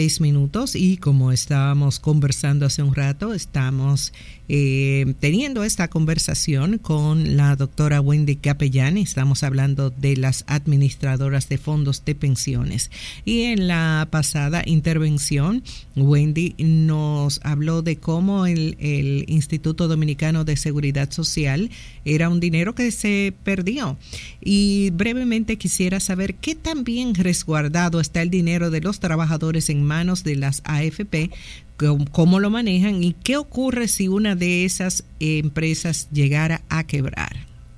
6 minutos y como estábamos conversando hace un rato, estamos teniendo esta conversación con la doctora Wendy Capellán. Estamos hablando de las administradoras de fondos de pensiones y en la pasada intervención Wendy nos habló de cómo el Instituto Dominicano de Seguridad Social era un dinero que se perdió, y brevemente quisiera saber qué tan bien resguardado está el dinero de los trabajadores en manos de las AFP, cómo lo manejan y qué ocurre si una de esas empresas llegara a quebrar.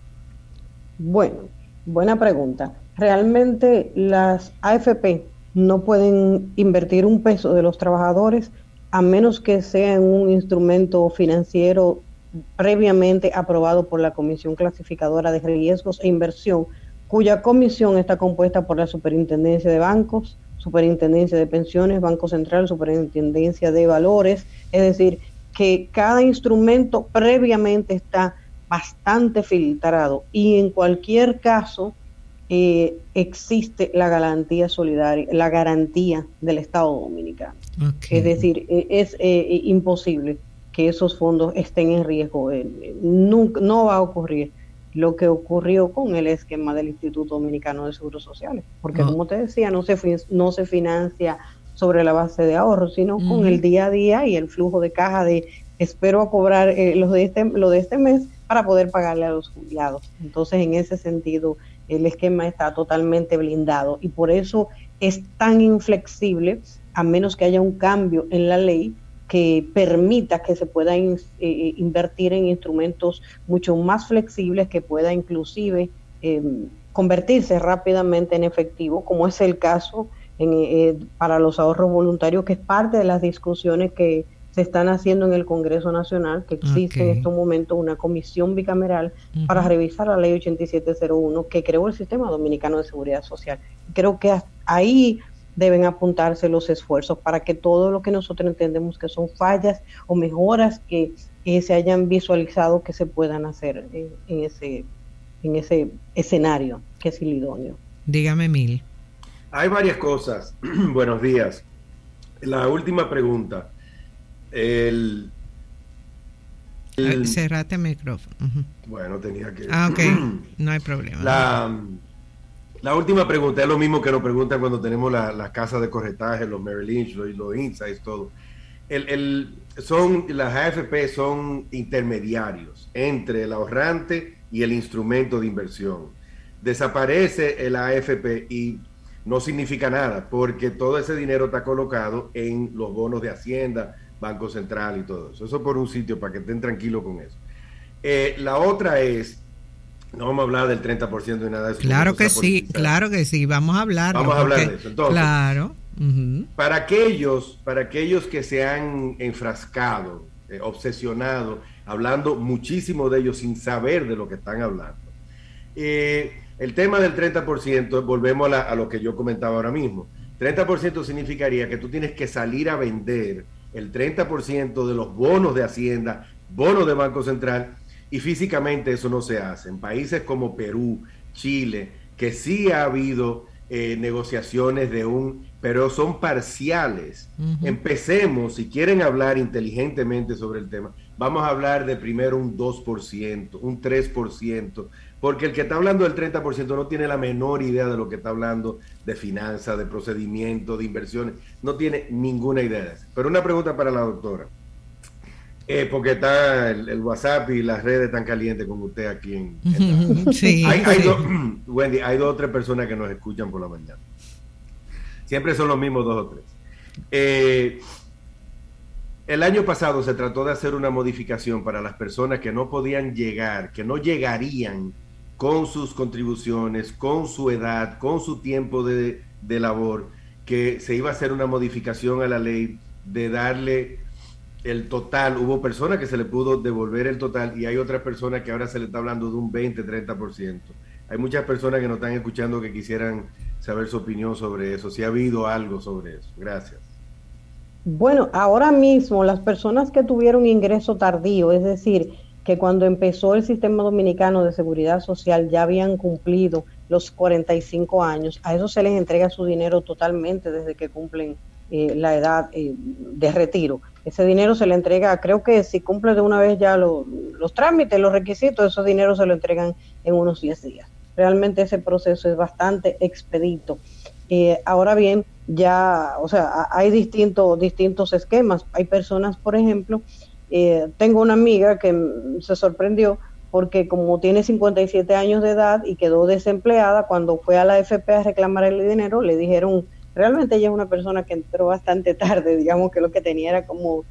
Bueno, buena pregunta. Realmente las AFP no pueden invertir un peso de los trabajadores a menos que sea en un instrumento financiero previamente aprobado por la Comisión Clasificadora de Riesgos e Inversión, cuya comisión está compuesta por la Superintendencia de Bancos, Superintendencia de Pensiones, Banco Central, Superintendencia de Valores. Es decir, que cada instrumento previamente está bastante filtrado y en cualquier caso existe la garantía solidaria, la garantía del Estado Dominicano. Okay. Es decir, es imposible que esos fondos estén en riesgo. No va a ocurrir lo que ocurrió con el esquema del Instituto Dominicano de Seguros Sociales, porque como te decía, no se financia sobre la base de ahorro, sino con el día a día y el flujo de caja de espero a cobrar lo de este mes para poder pagarle a los jubilados. Entonces, en ese sentido, el esquema está totalmente blindado y por eso es tan inflexible, a menos que haya un cambio en la ley que permita que se pueda invertir en instrumentos mucho más flexibles, que pueda inclusive convertirse rápidamente en efectivo, como es el caso para los ahorros voluntarios, que es parte de las discusiones que se están haciendo en el Congreso Nacional, que existe en estos momentos una comisión bicameral para revisar la ley 8701 que creó el Sistema Dominicano de Seguridad Social. Creo que ahí deben apuntarse los esfuerzos para que todo lo que nosotros entendemos que son fallas o mejoras que se hayan visualizado que se puedan hacer en ese escenario que es el idóneo. Dígame, Mil. Hay varias cosas. Buenos días. La última pregunta. Cerrate el micrófono. Bueno, tenía que... ok, no hay problema. La última pregunta es lo mismo que nos preguntan cuando tenemos las casas de corretaje, los Merrill Lynch, los Insights, todo. Las AFP son intermediarios entre el ahorrante y el instrumento de inversión. Desaparece el AFP y no significa nada, porque todo ese dinero está colocado en los bonos de Hacienda, Banco Central y todo eso. Eso por un sitio, para que estén tranquilos con eso. La otra es... No vamos a hablar del 30% de nada de eso. Claro que sí, vamos a hablar. Vamos a hablar de eso. Entonces, claro. Para aquellos que se han enfrascado, obsesionado, hablando muchísimo de ellos sin saber de lo que están hablando. El tema del 30%, volvemos a lo que yo comentaba ahora mismo. 30% significaría que tú tienes que salir a vender el 30% de los bonos de Hacienda, bonos de Banco Central, y físicamente eso no se hace. En países como Perú, Chile, que sí ha habido negociaciones pero son parciales. Empecemos, si quieren hablar inteligentemente sobre el tema, vamos a hablar de primero un 2%, un 3%, porque el que está hablando del 30% no tiene la menor idea de lo que está hablando de finanzas, de procedimientos, de inversiones, no tiene ninguna idea de eso. Pero una pregunta para la doctora. Porque está el WhatsApp y las redes tan calientes como usted aquí sí, Wendy, hay 2 o 3 personas que nos escuchan por la mañana. Siempre son los mismos 2 o 3. El año pasado se trató de hacer una modificación para las personas que no podían llegar, que no llegarían con sus contribuciones, con su edad, con su tiempo de labor, que se iba a hacer una modificación a la ley de darle el total. Hubo personas que se le pudo devolver el total y hay otras personas que ahora se le está hablando de un 20-30%. Hay muchas personas que nos están escuchando que quisieran saber su opinión sobre eso, si ha habido algo sobre eso. Gracias. Bueno, ahora mismo las personas que tuvieron ingreso tardío, es decir, que cuando empezó el Sistema Dominicano de Seguridad Social ya habían cumplido los 45 años, a eso se les entrega su dinero totalmente desde que cumplen la edad de retiro. Ese dinero se le entrega, creo que si cumple de una vez ya los trámites, los requisitos, esos dineros se lo entregan en unos 10 días. Realmente ese proceso es bastante expedito. Ahora bien, ya, o sea, hay distintos esquemas. Hay personas, por ejemplo, tengo una amiga que se sorprendió porque como tiene 57 años de edad y quedó desempleada, cuando fue a la AFP a reclamar el dinero, le dijeron, realmente ella es una persona que entró bastante tarde, digamos que lo que tenía era como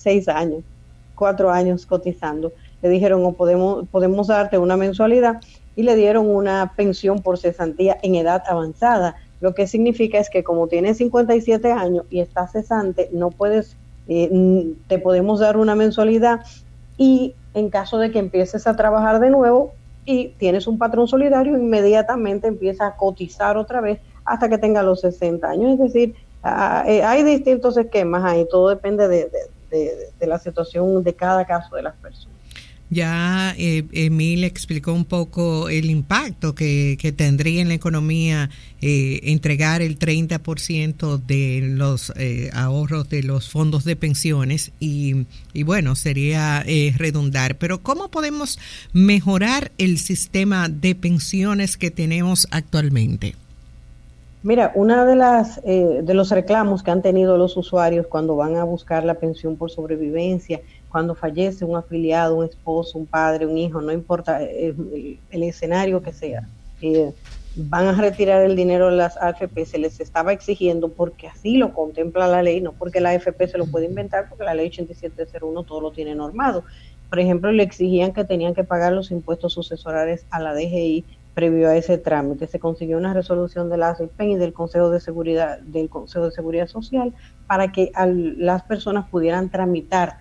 4 años cotizando. Le dijeron, podemos darte una mensualidad, y le dieron una pensión por cesantía en edad avanzada. Lo que significa es que como tienes 57 años y estás cesante, no puedes, te podemos dar una mensualidad, y en caso de que empieces a trabajar de nuevo y tienes un patrón solidario, inmediatamente empieza a cotizar otra vez hasta que tenga los 60 años. Es decir, hay distintos esquemas ahí, todo depende de la situación de cada caso de las personas. Ya Emil explicó un poco el impacto que tendría en la economía entregar el 30% de los ahorros de los fondos de pensiones y bueno, sería redundar. Pero ¿cómo podemos mejorar el sistema de pensiones que tenemos actualmente? Mira, una de los reclamos que han tenido los usuarios cuando van a buscar la pensión por sobrevivencia, cuando fallece un afiliado, un esposo, un padre, un hijo, no importa el escenario que sea, van a retirar el dinero de las AFP, se les estaba exigiendo porque así lo contempla la ley, no porque la AFP se lo puede inventar, porque la ley 8701 todo lo tiene normado. Por ejemplo, le exigían que tenían que pagar los impuestos sucesorales a la DGI previo a ese trámite. Se consiguió una resolución de la ACIPEN y del Consejo de Seguridad Social para que las personas pudieran tramitar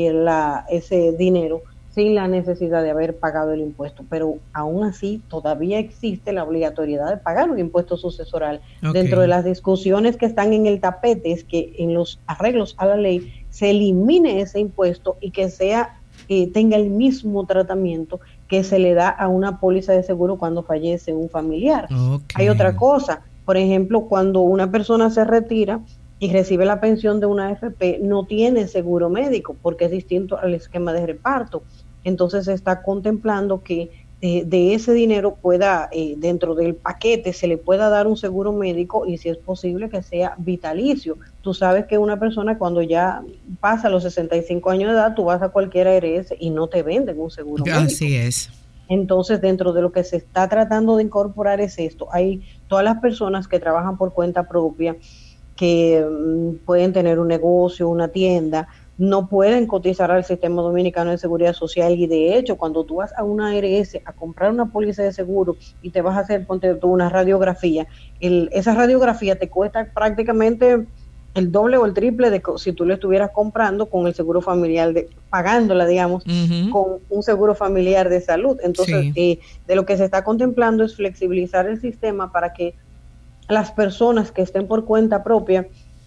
ese dinero sin la necesidad de haber pagado el impuesto, pero aún así todavía existe la obligatoriedad de pagar un impuesto sucesoral. Okay. Dentro de las discusiones que están en el tapete es que en los arreglos a la ley se elimine ese impuesto y que tenga el mismo tratamiento que se le da a una póliza de seguro cuando fallece un familiar. Okay. Hay otra cosa, por ejemplo, cuando una persona se retira y recibe la pensión de una AFP, no tiene seguro médico porque es distinto al esquema de reparto. Entonces se está contemplando que de ese dinero pueda, dentro del paquete, se le pueda dar un seguro médico y si es posible que sea vitalicio. Tú sabes que una persona cuando ya pasa los 65 años de edad, tú vas a cualquier ARS y no te venden un seguro médico. Así es. Entonces, dentro de lo que se está tratando de incorporar es esto. Hay todas las personas que trabajan por cuenta propia, que pueden tener un negocio, una tienda, no pueden cotizar al Sistema Dominicano de Seguridad Social, y de hecho cuando tú vas a una ARS a comprar una póliza de seguro y te vas a hacer, ponte tú, una radiografía, esa radiografía te cuesta prácticamente el doble o el triple de si tú lo estuvieras comprando con el seguro familiar, pagándola, digamos, con un seguro familiar de salud. Entonces, sí, de lo que se está contemplando es flexibilizar el sistema para que las personas que estén por cuenta propia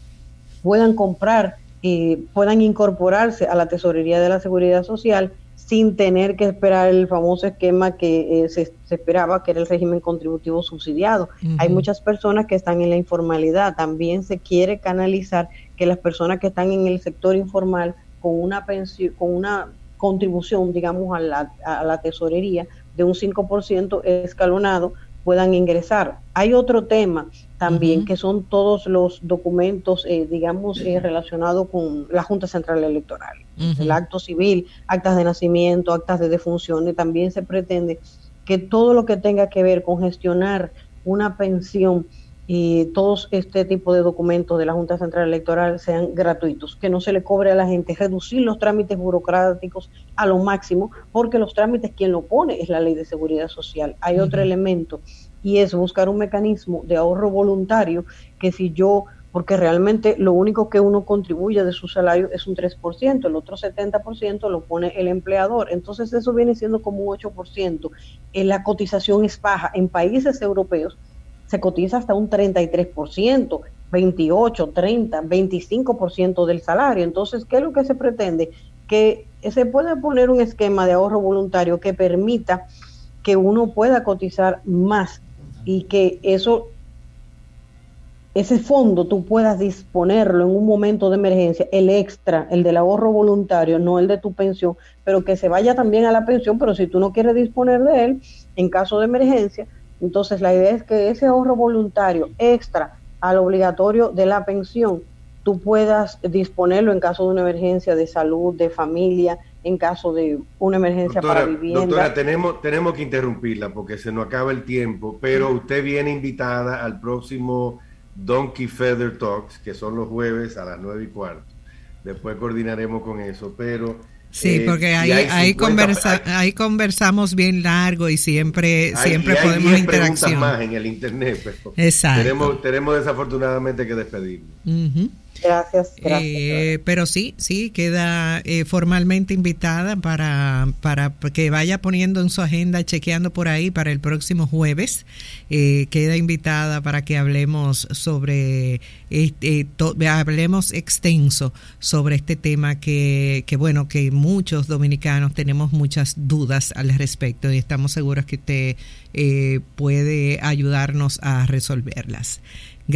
puedan comprar y puedan incorporarse a la tesorería de la Seguridad Social sin tener que esperar el famoso esquema que se esperaba, que era el régimen contributivo subsidiado. Hay muchas personas que están en la informalidad. También se quiere canalizar que las personas que están en el sector informal con una pensión, con una contribución, digamos, a la tesorería de un 5% escalonado, puedan ingresar. Hay otro tema también, que son todos los documentos, relacionados con la Junta Central Electoral, el acto civil, actas de nacimiento, actas de defunción, y también se pretende que todo lo que tenga que ver con gestionar una pensión y todos este tipo de documentos de la Junta Central Electoral sean gratuitos, que no se le cobre a la gente, reducir los trámites burocráticos a lo máximo, porque los trámites quien lo pone es la Ley de Seguridad Social. Hay otro elemento, y es buscar un mecanismo de ahorro voluntario, que porque realmente lo único que uno contribuye de su salario es un 3%, el otro 70% lo pone el empleador, entonces eso viene siendo como un 8%. La cotización es baja. En países europeos se cotiza hasta un 33%, 28, 30, 25% del salario. Entonces, ¿qué es lo que se pretende? Que se pueda poner un esquema de ahorro voluntario que permita que uno pueda cotizar más y que eso ese fondo tú puedas disponerlo en un momento de emergencia, el extra, el del ahorro voluntario, no el de tu pensión, pero que se vaya también a la pensión, pero si tú no quieres disponer de él en caso de emergencia, entonces la idea es que ese ahorro voluntario extra al obligatorio de la pensión, tú puedas disponerlo en caso de una emergencia de salud, de familia, en caso de una emergencia para vivienda. Doctora, tenemos que interrumpirla porque se nos acaba el tiempo, pero usted viene invitada al próximo Donkey Feather Talks, que son los jueves a las 9:15. Después coordinaremos con eso, pero... Sí, porque ahí conversamos bien largo y siempre podemos interacción. Hay más en el internet, pero exacto. Tenemos desafortunadamente que despedirnos. Uh-huh. Gracias. Pero sí, queda formalmente invitada para que vaya poniendo en su agenda, chequeando por ahí para el próximo jueves. Queda invitada para que hablemos hablemos extenso sobre este tema que muchos dominicanos tenemos muchas dudas al respecto y estamos seguros que usted puede ayudarnos a resolverlas.